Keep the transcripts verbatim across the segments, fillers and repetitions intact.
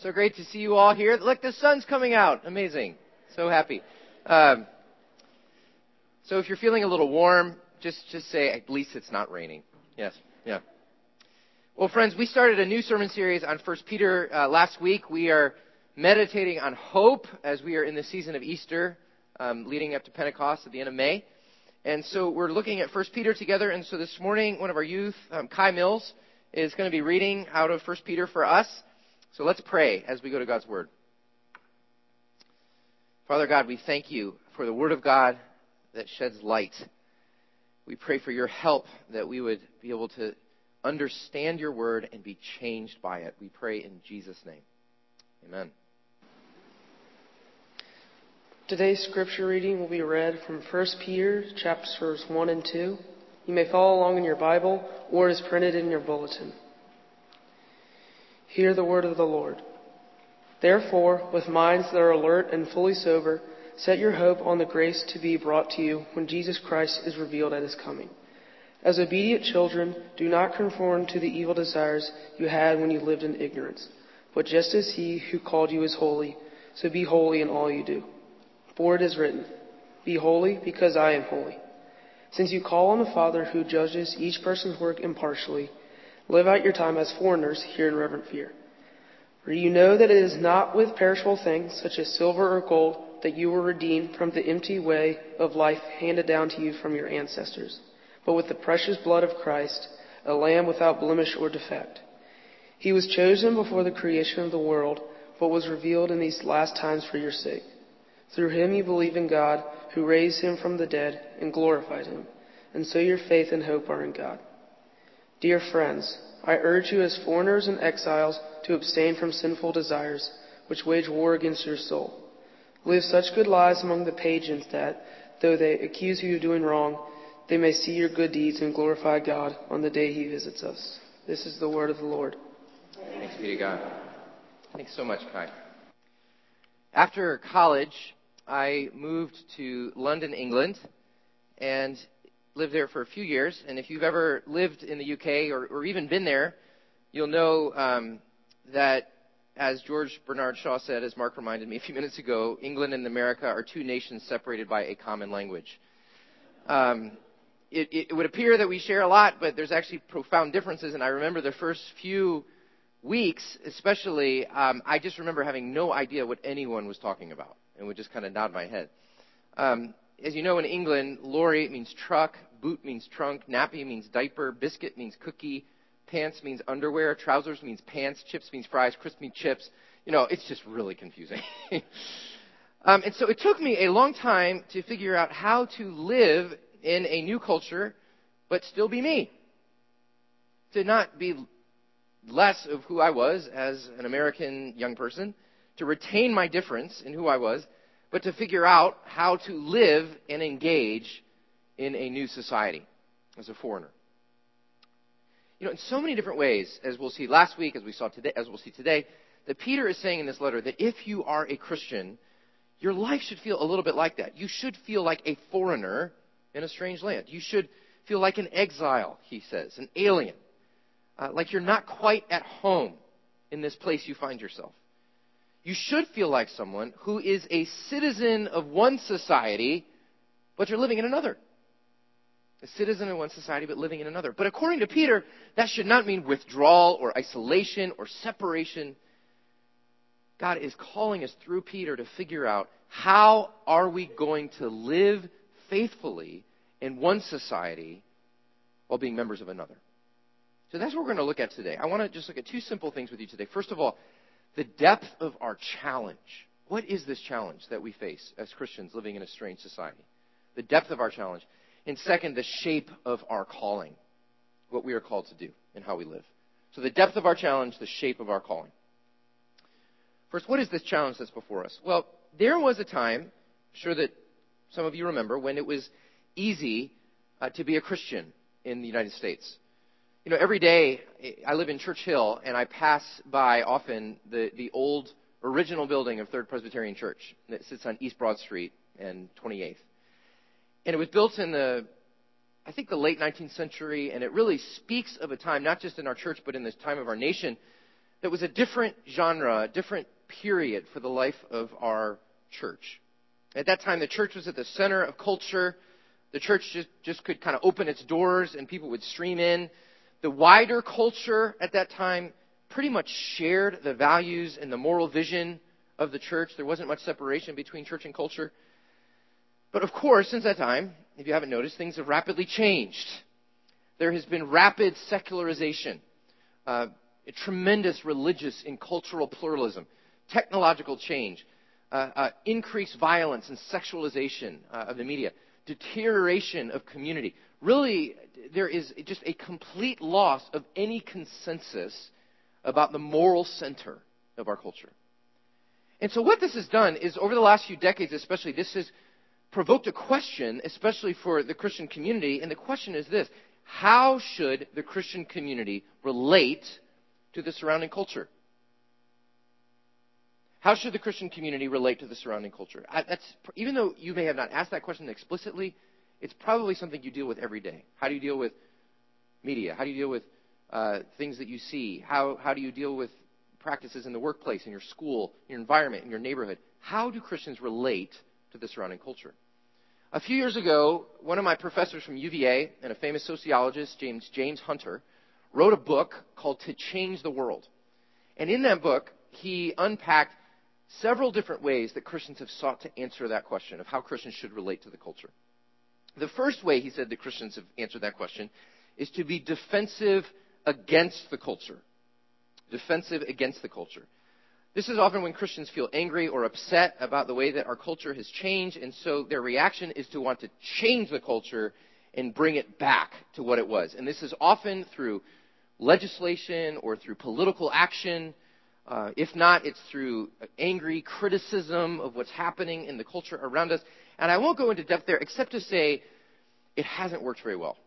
So great to see you all here. Look, the sun's coming out. Amazing. So happy. Um, so if you're feeling a little warm, just, just say, at least it's not raining. Yes. Yeah. Well, friends, we started a new sermon series on First Peter uh, last week. We are meditating on hope as we are in the season of Easter, um, leading up to Pentecost at the end of May. And so we're looking at First Peter together. And so this morning, one of our youth, um, Kai Mills, is going to be reading out of First Peter for us. So let's pray as we go to God's Word. Father God, we thank you for the Word of God that sheds light. We pray for your help that we would be able to understand your Word and be changed by it. We pray in Jesus' name. Amen. Today's scripture reading will be read from First Peter chapters one and two. You may follow along in your Bible or it is printed in your bulletin. Hear the word of the Lord. Therefore, with minds that are alert and fully sober, set your hope on the grace to be brought to you when Jesus Christ is revealed at his coming. As obedient children, do not conform to the evil desires you had when you lived in ignorance. But just as he who called you is holy, so be holy in all you do. For it is written, be holy because I am holy. Since you call on the Father who judges each person's work impartially, live out your time as foreigners here in reverent fear. For you know that it is not with perishable things, such as silver or gold, that you were redeemed from the empty way of life handed down to you from your ancestors, but with the precious blood of Christ, a lamb without blemish or defect. He was chosen before the creation of the world, but was revealed in these last times for your sake. Through him you believe in God, who raised him from the dead and glorified him, and so your faith and hope are in God. Dear friends, I urge you as foreigners and exiles to abstain from sinful desires, which wage war against your soul. Live such good lives among the pagans that, though they accuse you of doing wrong, they may see your good deeds and glorify God on the day he visits us. This is the word of the Lord. Thanks be to God. Thanks so much, Kai. After college, I moved to London, England, and lived there for a few years. And if you've ever lived in the U K or, or even been there, you'll know um, that, as George Bernard Shaw said, as Mark reminded me a few minutes ago, England and America are two nations separated by a common language. Um, it, it would appear that we share a lot, but there's actually profound differences. And I remember the first few weeks, especially, um, I just remember having no idea what anyone was talking about and would just kind of nod my head. Um, as you know, in England, lorry means truck, boot means trunk, nappy means diaper, biscuit means cookie, pants means underwear, trousers means pants, chips means fries, crisp means chips. You know, it's just really confusing. um, and so it took me a long time to figure out how to live in a new culture, but still be me. To not be less of who I was as an American young person, to retain my difference in who I was, but to figure out how to live and engage in a new society as a foreigner. You know, in so many different ways, as we'll see last week, as we saw today, as we'll see today, that Peter is saying in this letter that if you are a Christian, your life should feel a little bit like that. You should feel like a foreigner in a strange land. You should feel like an exile, he says, an alien. Uh, like you're not quite at home in this place you find yourself. You should feel like someone who is a citizen of one society, but you're living in another. A citizen in one society, but living in another. But according to Peter, that should not mean withdrawal or isolation or separation. God is calling us through Peter to figure out, how are we going to live faithfully in one society while being members of another? So that's what we're going to look at today. I want to just look at two simple things with you today. First of all, the depth of our challenge. What is this challenge that we face as Christians living in a strange society? The depth of our challenge. And second, the shape of our calling. What we are called to do and how we live. So the depth of our challenge, the shape of our calling. First, what is this challenge that's before us? Well, there was a time, I'm sure that some of you remember, when it was easy uh, to be a Christian in the United States. You know, every day, I live in Church Hill, and I pass by often the, the old original building of Third Presbyterian Church that sits on East Broad Street and twenty-eighth. And it was built in the, I think, the late nineteenth century, and it really speaks of a time, not just in our church, but in this time of our nation, that was a different genre, a different period for the life of our church. At that time, the church was at the center of culture. The church just, just could kind of open its doors and people would stream in. The wider culture at that time pretty much shared the values and the moral vision of the church. There wasn't much separation between church and culture. But of course, since that time, if you haven't noticed, things have rapidly changed. There has been rapid secularization, uh, a tremendous religious and cultural pluralism, technological change, uh, uh, increased violence and sexualization uh, of the media, deterioration of community. Really, there is just a complete loss of any consensus about the moral center of our culture. And so what this has done is, over the last few decades especially, this has provoked a question, especially for the Christian community, and the question is this: how should the Christian community relate to the surrounding culture? How should the Christian community relate to the surrounding culture? I, that's, even though you may have not asked that question explicitly, it's probably something you deal with every day. How do you deal with media? How do you deal with uh, things that you see? How, how do you deal with practices in the workplace, in your school, your environment, in your neighborhood? How do Christians relate to the surrounding culture? A few years ago, one of my professors from U V A and a famous sociologist, James, James Hunter, wrote a book called To Change the World. And in that book, he unpacked several different ways that Christians have sought to answer that question of how Christians should relate to the culture. The first way, he said, that Christians have answered that question is to be defensive against the culture. Defensive against the culture. This is often when Christians feel angry or upset about the way that our culture has changed, and so their reaction is to want to change the culture and bring it back to what it was. And this is often through legislation or through political action. Uh, if not, it's through angry criticism of what's happening in the culture around us. And I won't go into depth there except to say it hasn't worked very well.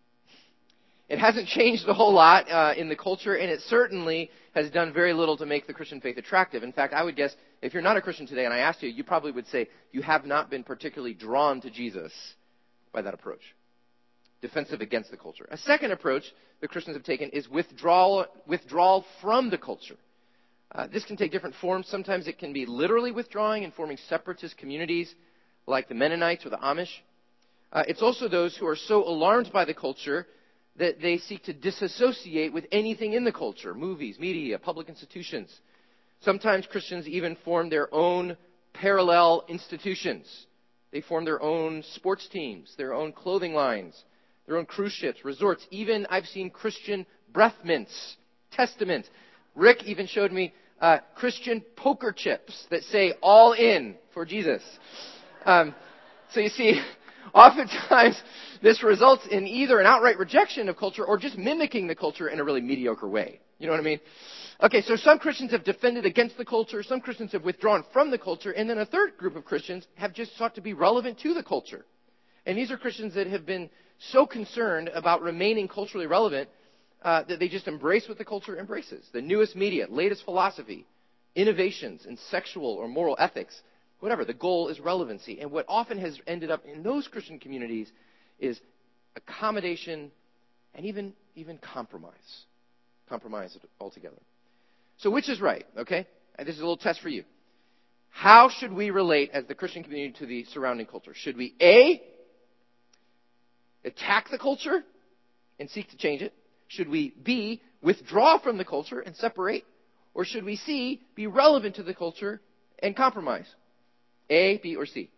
It hasn't changed a whole lot uh, in the culture, and it certainly has done very little to make the Christian faith attractive. In fact, I would guess if you're not a Christian today and I asked you, you probably would say you have not been particularly drawn to Jesus by that approach. Defensive against the culture. A second approach that Christians have taken is withdrawal, withdrawal from the culture. Uh, this can take different forms. Sometimes it can be literally withdrawing and forming separatist communities like the Mennonites or the Amish. Uh, it's also those who are so alarmed by the culture that they seek to disassociate with anything in the culture, movies, media, public institutions. Sometimes Christians even form their own parallel institutions. They form their own sports teams, their own clothing lines, their own cruise ships, resorts. Even I've seen Christian breath mints, Testament. Rick even showed me uh, Christian poker chips that say all in for Jesus. Um, so you see, oftentimes this results in either an outright rejection of culture or just mimicking the culture in a really mediocre way. You know what I mean? Okay, so some Christians have defended against the culture, some Christians have withdrawn from the culture, and then a third group of Christians have just sought to be relevant to the culture. And these are Christians that have been so concerned about remaining culturally relevant uh, that they just embrace what the culture embraces. The newest media, latest philosophy, innovations in sexual or moral ethics, whatever. The goal is relevancy. And what often has ended up in those Christian communities is accommodation and even, even compromise. Compromise altogether. So which is right, okay? And this is a little test for you. How should we relate as the Christian community to the surrounding culture? Should we, A, attack the culture and seek to change it? Should we, B, withdraw from the culture and separate? Or should we, C, be relevant to the culture and compromise? A, B, or C?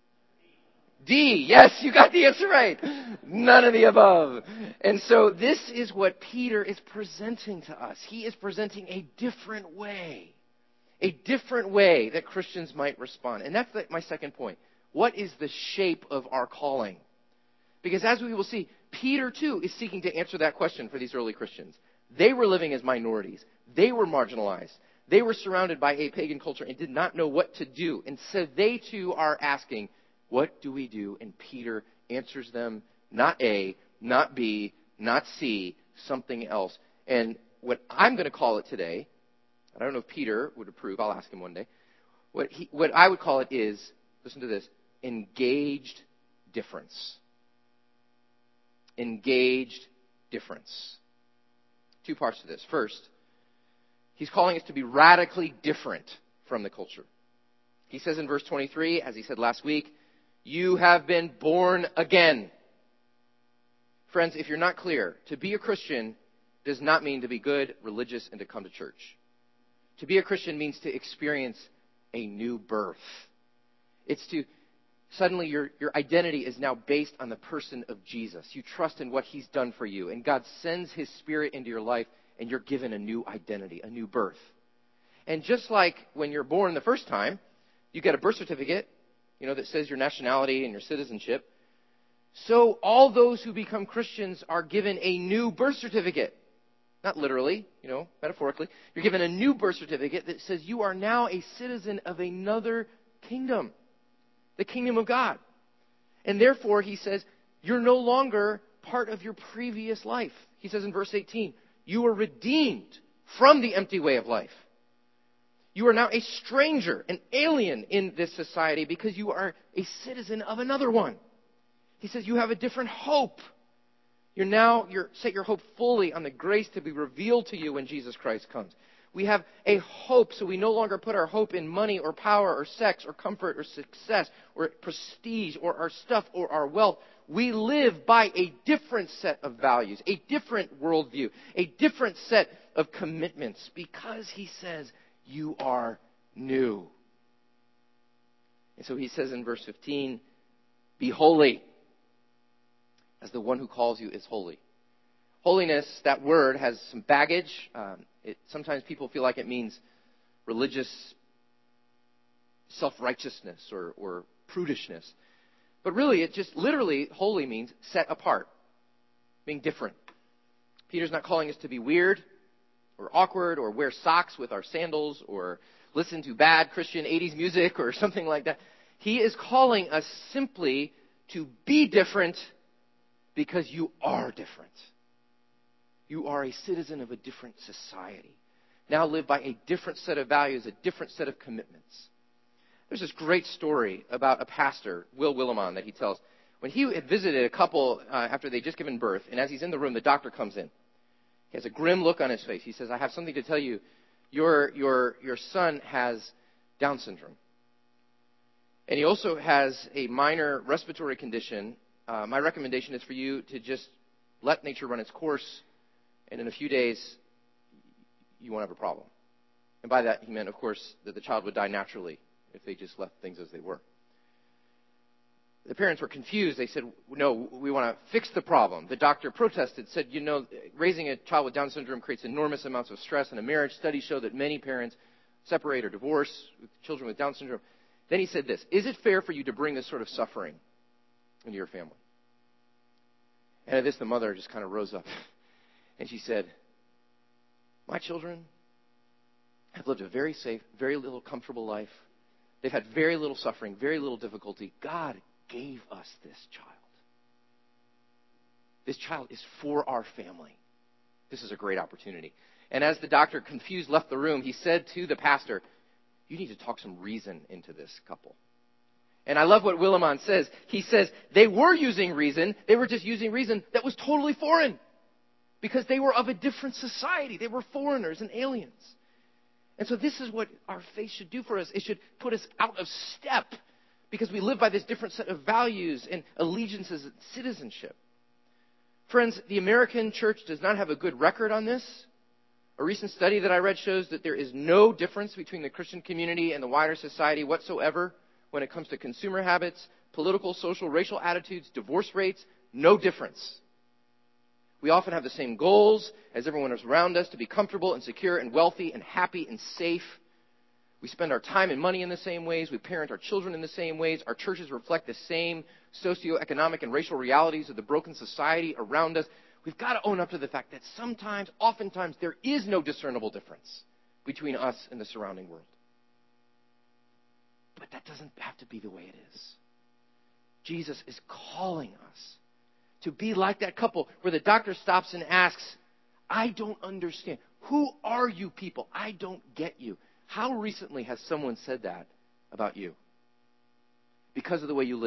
D. Yes, you got the answer right. None of the above. And so this is what Peter is presenting to us. He is presenting a different way. A different way that Christians might respond. And that's the, my second point. What is the shape of our calling? Because as we will see, Peter too is seeking to answer that question for these early Christians. They were living as minorities. They were marginalized. They were surrounded by a pagan culture and did not know what to do. And so they too are asking, what do we do? And Peter answers them, not A, not B, not C, something else. And what I'm going to call it today, I don't know if Peter would approve, I'll ask him one day. What, he, what I would call it is, listen to this, engaged difference. Engaged difference. Two parts to this. First, He's calling us to be radically different from the culture. He says in verse twenty-three, as he said last week, you have been born again. Friends, if you're not clear, to be a Christian does not mean to be good, religious, and to come to church. To be a Christian means to experience a new birth. It's to, suddenly your, your identity is now based on the person of Jesus. You trust in what he's done for you, and God sends his Spirit into your life, and you're given a new identity, a new birth. And just like when you're born the first time, you get a birth certificate, you know, that says your nationality and your citizenship. So all those who become Christians are given a new birth certificate. Not literally, you know, metaphorically. You're given a new birth certificate that says you are now a citizen of another kingdom, the kingdom of God. And therefore, he says, you're no longer part of your previous life. He says in verse eighteen, you were redeemed from the empty way of life. You are now a stranger, an alien in this society because you are a citizen of another one. He says you have a different hope. You're now, you're set your hope fully on the grace to be revealed to you when Jesus Christ comes. We have a hope, so we no longer put our hope in money or power or sex or comfort or success or prestige or our stuff or our wealth. We live by a different set of values, a different worldview, a different set of commitments because he says you are new. And so he says in verse fifteen, be holy, as the one who calls you is holy. Holiness, that word, has some baggage. Um, it, sometimes people feel like it means religious self-righteousness or, or prudishness. But really, it just literally, holy means set apart, being different. Peter's not calling us to be weird or awkward or wear socks with our sandals or listen to bad Christian eighties music or something like that. He is calling us simply to be different because you are different. You are a citizen of a different society. Now live by a different set of values, a different set of commitments. There's this great story about a pastor, Will Willimon, that he tells. When he had visited a couple uh, after they'd just given birth, and as he's in the room, the doctor comes in. He has a grim look on his face. He says, I have something to tell you. Your, your, your son has Down syndrome. And he also has a minor respiratory condition. Uh, my recommendation is for you to just let nature run its course, and in a few days, you won't have a problem. And by that, he meant, of course, that the child would die naturally if they just left things as they were. The parents were confused. They said, no, we want to fix the problem. The doctor protested, said, you know, raising a child with Down syndrome creates enormous amounts of stress in a marriage. Studies show that many parents separate or divorce with children with Down syndrome. Then he said this, is it fair for you to bring this sort of suffering into your family? And at this, the mother just kind of rose up. And she said, my children have lived a very safe, very little comfortable life. They've had very little suffering, very little difficulty. God gave us this child. This child is for our family. This is a great opportunity. And as the doctor, confused, left the room, he said to the pastor, you need to talk some reason into this couple. And I love what Willimon says. He says they were using reason. They were just using reason that was totally foreign because they were of a different society. They were foreigners and aliens. And so this is what our faith should do for us. It should put us out of step because we live by this different set of values and allegiances and citizenship. Friends, the American church does not have a good record on this. A recent study that I read shows that there is no difference between the Christian community and the wider society whatsoever when it comes to consumer habits, political, social, racial attitudes, divorce rates. No difference. We often have the same goals as everyone around us, to be comfortable and secure and wealthy and happy and safe. We spend our time and money in the same ways. We parent our children in the same ways. Our churches reflect the same socioeconomic and racial realities of the broken society around us. We've got to own up to the fact that sometimes, oftentimes, there is no discernible difference between us and the surrounding world. But that doesn't have to be the way it is. Jesus is calling us to be like that couple where the doctor stops and asks, I don't understand. Who are you people? I don't get you. How recently has someone said that about you? Because of the way you live,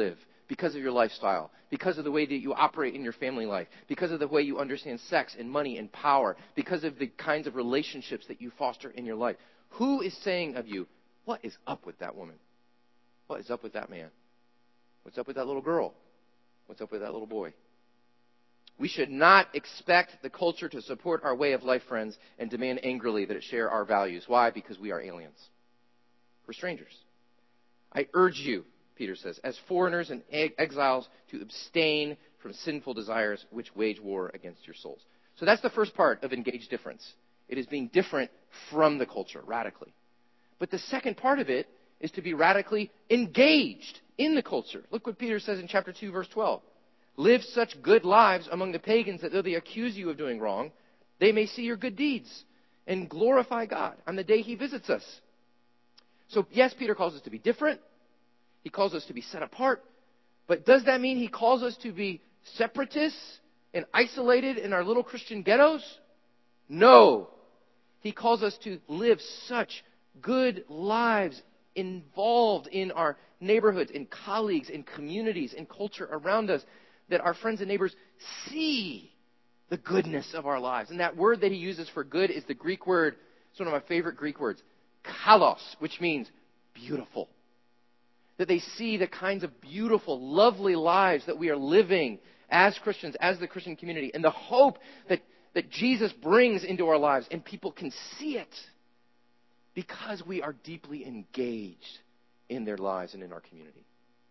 because of your lifestyle, because of the way that you operate in your family life, because of the way you understand sex and money and power, because of the kinds of relationships that you foster in your life. Who is saying of you, what is up with that woman? What is up with that man? What's up with that little girl? What's up with that little boy? We should not expect the culture to support our way of life, friends, and demand angrily that it share our values. Why? Because we are aliens. We're strangers. I urge you, Peter says, as foreigners and exiles, to abstain from sinful desires which wage war against your souls. So that's the first part of engage difference. It is being different from the culture, radically. But the second part of it is to be radically engaged in the culture. Look what Peter says in chapter two, verse twelve. Live such good lives among the pagans that though they accuse you of doing wrong, they may see your good deeds and glorify God on the day he visits us. So yes, Peter calls us to be different. He calls us to be set apart. But does that mean he calls us to be separatists and isolated in our little Christian ghettos? No. He calls us to live such good lives involved in our neighborhoods, in colleagues, in communities, in culture around us, that our friends and neighbors see the goodness of our lives. And that word that he uses for good is the Greek word, it's one of my favorite Greek words, kalos, which means beautiful. That they see the kinds of beautiful, lovely lives that we are living as Christians, as the Christian community, and the hope that, that Jesus brings into our lives, and people can see it because we are deeply engaged in their lives and in our community.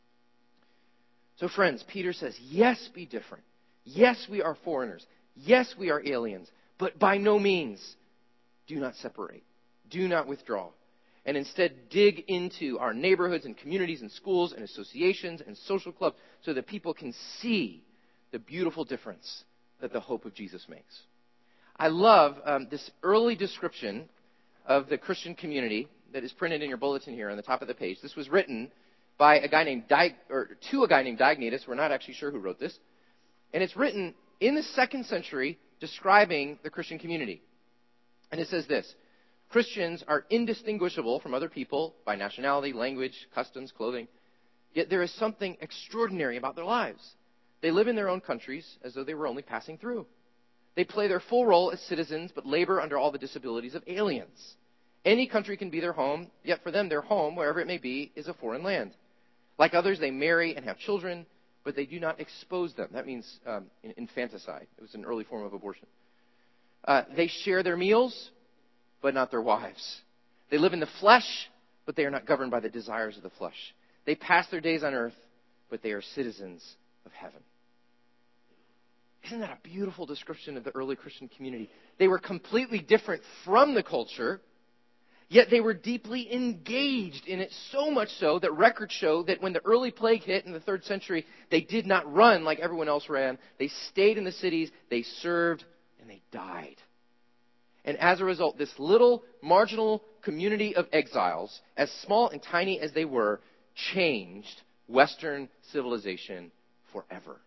So friends, Peter says, yes, be different. Yes, we are foreigners. Yes, we are aliens. But by no means do not separate. Do not withdraw. And instead dig into our neighborhoods and communities and schools and associations and social clubs so that people can see the beautiful difference that the hope of Jesus makes. I love um, this early description of the Christian community that is printed in your bulletin here on the top of the page. This was written by a guy named Di- or to a guy named Diognetus. We're not actually sure who wrote this. And it's written in the second century describing the Christian community. And it says this: Christians are indistinguishable from other people by nationality, language, customs, clothing. Yet there is something extraordinary about their lives. They live in their own countries as though they were only passing through. They play their full role as citizens, but labor under all the disabilities of aliens. Any country can be their home, yet for them their home, wherever it may be, is a foreign land. Like others, they marry and have children, but they do not expose them. That means um, infanticide. It was an early form of abortion. Uh, they share their meals, but not their wives. They live in the flesh, but they are not governed by the desires of the flesh. They pass their days on earth, but they are citizens of heaven. Isn't that a beautiful description of the early Christian community? They were completely different from the culture, yet they were deeply engaged in it, so much so that records show that when the early plague hit in the third century, they did not run like everyone else ran. They stayed in the cities, they served, and they died. And as a result, this little marginal community of exiles, as small and tiny as they were, changed Western civilization forever.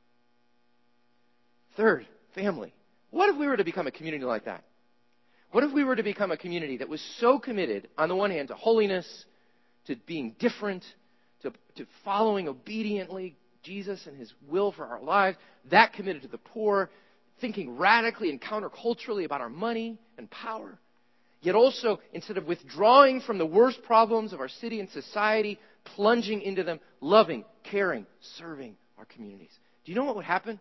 Third, family. What if we were to become a community like that? What if we were to become a community that was so committed, on the one hand, to holiness, to being different, to, to following obediently Jesus and his will for our lives, that committed to the poor, thinking radically and counterculturally about our money and power, yet also, instead of withdrawing from the worst problems of our city and society, plunging into them, loving, caring, serving our communities? Do you know what would happen?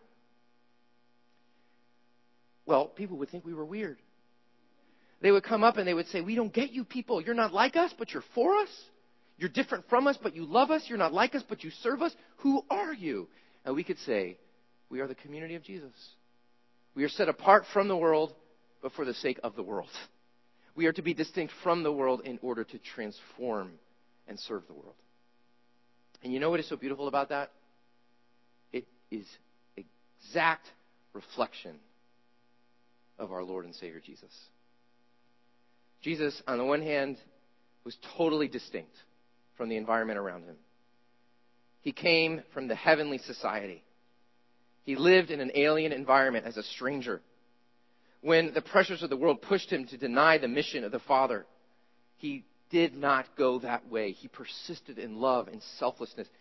Well, people would think we were weird. They would come up and they would say, we don't get you people. You're not like us, but you're for us. You're different from us, but you love us. You're not like us, but you serve us. Who are you? And we could say, we are the community of Jesus. We are set apart from the world, but for the sake of the world. We are to be distinct from the world in order to transform and serve the world. And you know what is so beautiful about that? It is exact reflection of our Lord and Savior Jesus. Jesus, on the one hand, was totally distinct from the environment around him. He came from the heavenly society. He lived in an alien environment as a stranger. When the pressures of the world pushed him to deny the mission of the Father, he did not go that way. He persisted in love and selflessness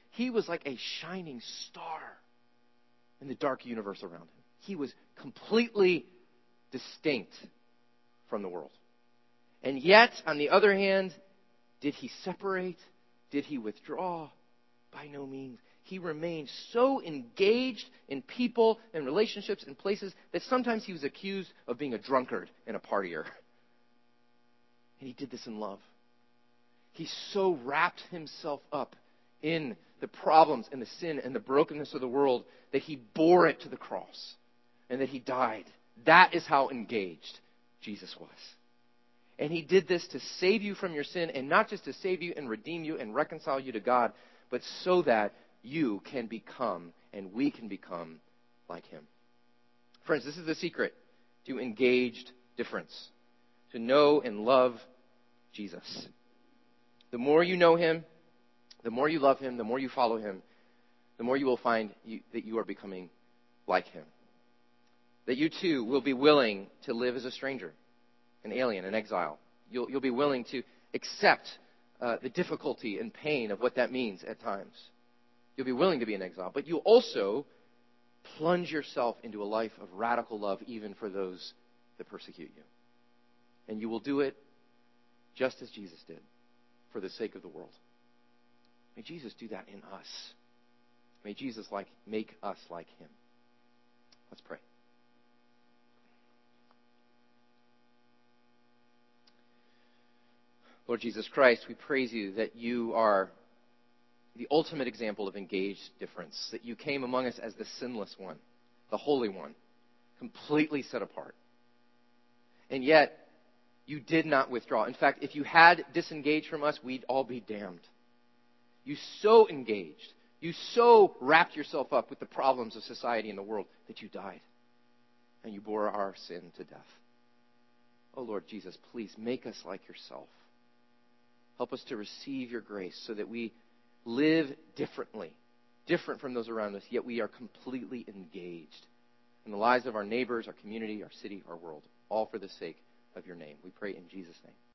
He was like a shining star in the dark universe around him. He was completely distinct from the world. And yet, on the other hand, did he separate? Did he withdraw? By no means. He remained so engaged in people and relationships and places that sometimes he was accused of being a drunkard and a partier. And he did this in love. He so wrapped himself up in the problems and the sin and the brokenness of the world that he bore it to the cross and that he died. That is how engaged Jesus was. And he did this to save you from your sin, and not just to save you and redeem you and reconcile you to God, but so that you can become and we can become like him. Friends, this is the secret to engaged difference. To know and love Jesus. The more you know him, the more you love him, the more you follow him, the more you will find you, that you are becoming like him. That you too will be willing to live as a stranger, an alien, an exile. You'll, you'll be willing to accept uh, the difficulty and pain of what that means at times. You'll be willing to be an exile, but you'll also plunge yourself into a life of radical love even for those that persecute you. And you will do it just as Jesus did, for the sake of the world. May Jesus do that in us. May Jesus like make us like him. Let's pray. Lord Jesus Christ, we praise you that you are the ultimate example of engaged difference, that you came among us as the sinless one, the holy one, completely set apart. And yet, you did not withdraw. In fact, if you had disengaged from us, we'd all be damned. You so engaged, you so wrapped yourself up with the problems of society and the world that you died. And you bore our sin to death. Oh Lord Jesus, please make us like yourself. Help us to receive your grace so that we live differently, different from those around us, yet we are completely engaged in the lives of our neighbors, our community, our city, our world, all for the sake of your name. We pray in Jesus' name.